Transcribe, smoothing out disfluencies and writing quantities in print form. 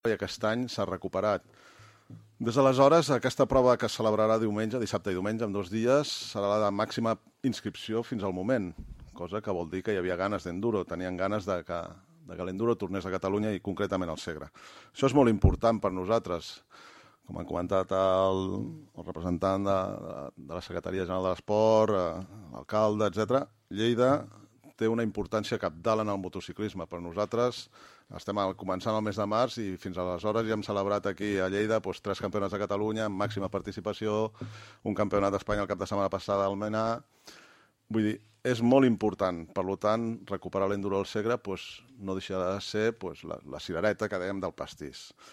i aquest any s'ha recuperat. Des d'aleshores, aquesta prova que es celebrarà diumenge, dissabte i diumenge, en 2 dies, serà la de màxima inscripció fins al moment, cosa que vol dir que hi havia ganes d'enduro, tenien ganes de que l'enduro tornés a Catalunya i concretament al Segre. Això és molt important per nosaltres. Com han comentat el representant de la Secretaria General de l'Esport, l'alcalde, etc., Lleida té una importància cabdal en el motociclisme. Per nosaltres estem començant el mes de març i fins aleshores ja hem celebrat aquí a Lleida 3 campionats de Catalunya amb màxima participació, un campionat d'Espanya el cap de setmana passada al Menà. Vull dir, és molt important. Per tant, recuperar l'enduro al Segre no deixa de ser la cirereta que dèiem del pastís.